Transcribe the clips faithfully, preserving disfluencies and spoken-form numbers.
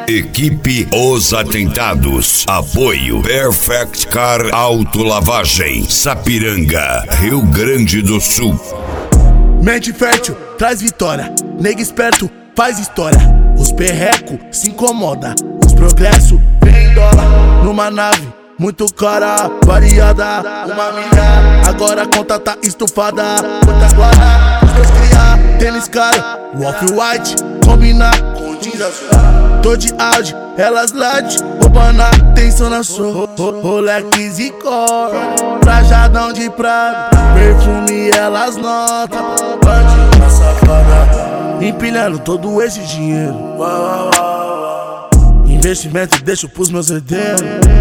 Equipe Os Atentados. Apoio Perfect Car Autolavagem, Sapiranga, Rio Grande do Sul. Mente fértil, traz vitória. Nega esperto, faz história. Os perreco se incomoda. Os progresso vem em dólar. Numa nave, muito cara, variada. Uma milha, agora a conta tá estufada. Quantas guarda, os meus criar. Tênis caro, o off-white, combinar com jeans azul. Tô de Audi, elas late, roubando a atenção na sua. Rolex e cor, trajadão de prata, perfume elas notam. Bandida safada, empilhando todo esse dinheiro. Investimento deixo pros meus herdeiros.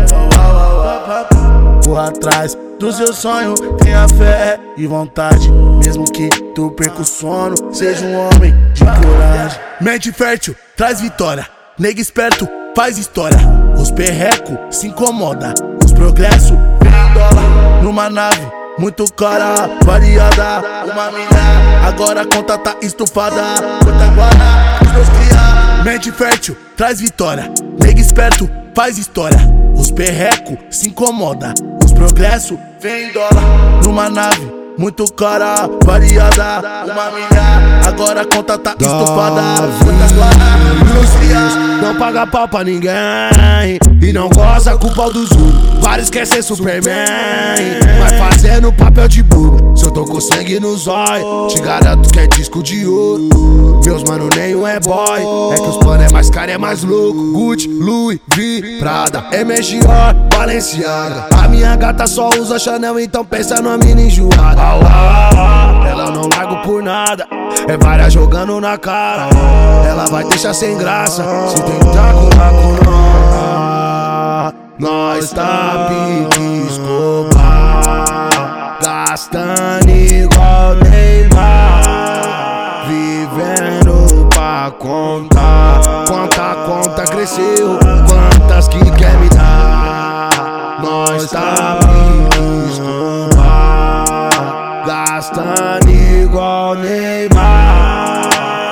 Corra atrás do seu sonho, tenha fé e vontade. Mesmo que tu perca o sono, seja um homem de coragem. Mente fértil, traz vitória. Nega esperto, faz história. Os perreco se incomoda. Os progresso vem em dólar. Numa nave, muito cara, variada. Uma milha, agora a conta tá estufada. Quanta guarda, os meus criar. Mente fértil, traz vitória. Nega esperto, faz história. Os perreco se incomoda. Os progresso vem em dólar. Numa nave, muito cara, variada. Uma milha, agora a conta tá estufada. Quantas guarda, meus crias. Não paga pau pra ninguém e não goza com o pau dos outros. Vários quer ser Superman, vai fazendo papel de burro. Se eu tô com sangue nos olhos, te garanto que é disco de ouro. Meus mano nenhum é boy, é que os pano é mais caro, é mais louco. Gucci, Louis V, Prada, M G O, Balenciaga. A minha gata só usa Chanel, então pensa numa mina enjoada. Ela não largo por nada, é várias jogando na cara. Ela vai deixar sem graça se tentar colar com nós. Nós tá pique Escobar, gastando igual Neymar, vivendo pra contar. Quanta conta cresceu, quantas que quer me dar. Nós tá pique Escobar, gastando igual Neymar,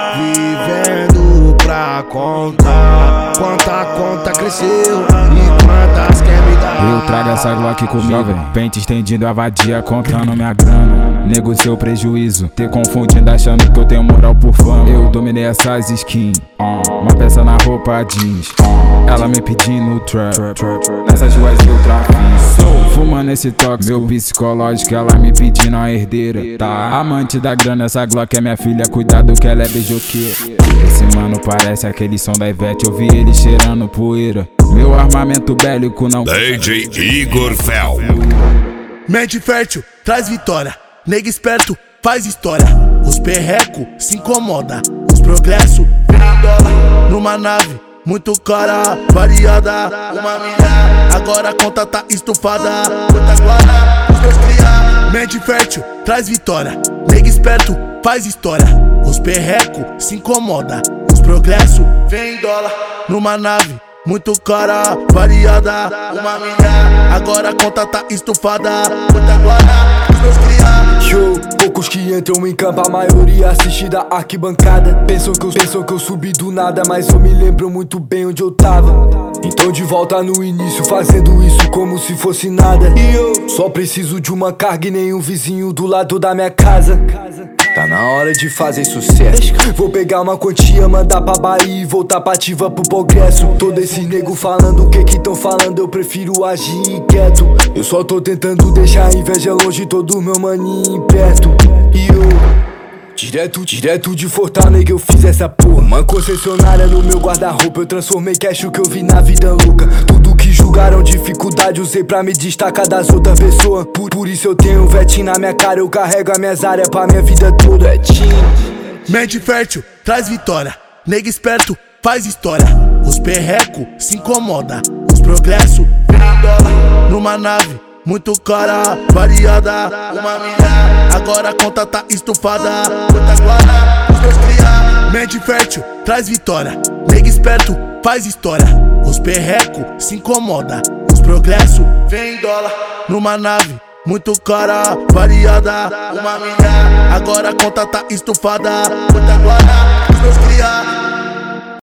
vivendo pra contar. Quanta conta cresceu e quantas quer me dar. Eu trago essa Glock comigo, pente estendido a vadia, contando minha grana. Negociou prejuízo, te confundindo achando que eu tenho moral por fama. Eu dominei essas skins, uma peça na roupa jeans. Ela me pedindo trap, nessas ruas eu trafico. Fumando esse toque, meu psicológico, ela me pedindo a herdeira. Tá, amante da grana, essa Glock é minha filha, cuidado que ela é beijoqueira. Esse mano parece aquele som da Ivete, eu vi ele cheirando poeira. Meu armamento bélico não. D J Igor Fel. Mente fértil, traz vitória. Nega esperto, faz história. Os perreco se incomoda. Os progresso vem em dólar. Numa nave, muito cara, variada. Uma milha, agora a conta tá estufada. Quantas guarda, os meus criar. Mente fértil, traz vitória. Nega esperto, faz história. Os perreco se incomoda. Os progresso vem em dólar. Numa nave, muito cara, variada. Uma milha, agora a conta tá estufada. Quanta guarda, os meus criar. Show, poucos que entram em campo, a maioria assiste da arquibancada. Pensam que, eu, pensam que eu subi do nada, mas eu me lembro muito bem onde eu tava. Então de volta no início, fazendo isso como se fosse nada. E eu só preciso de uma carga e nenhum vizinho do lado da minha casa. Tá na hora de fazer sucesso. Vou pegar uma quantia, mandar pra Bahia e voltar pra ativa pro progresso. Todo esse nego falando o que que tão falando, eu prefiro agir quieto. Eu só tô tentando deixar a inveja longe, todo meu maninho perto. E eu Direto, direto de Fortaleza eu fiz essa porra. Uma concessionária no meu guarda-roupa, eu transformei cash o que eu vi na vida louca. Tudo que julgaram dificuldade usei pra me destacar das outras pessoas. Por, por isso eu tenho um vetinho na minha cara, eu carrego as minhas áreas pra minha vida toda. Mente fértil, traz vitória. Nega esperto, faz história. Os perreco se incomoda. Os progresso vem em dólar. Numa nave, muito cara, variada. Uma milha, agora a conta tá estufada. Quantas guarda, os meus criar. Mente fértil, traz vitória. Nega esperto, faz história. Os perreco se incomoda. Os progresso vem em dólar. Numa nave, muito cara, variada. Uma milha, agora a conta tá estufada. Quantas guarda, os meus